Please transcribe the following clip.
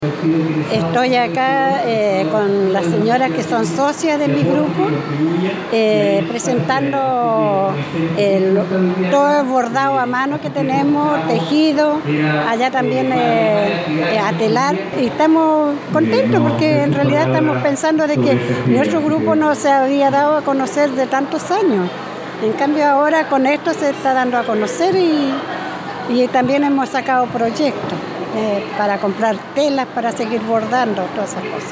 Estoy acá con las señoras que son socias de mi grupo, presentando todo el bordado a mano que tenemos, tejido, allá también a telar, y estamos contentos porque en realidad estamos pensando de que nuestro grupo no se había dado a conocer de tantos años. En cambio ahora con esto se está dando a conocer y también hemos sacado proyectos para comprar telas para seguir bordando, todas esas cosas.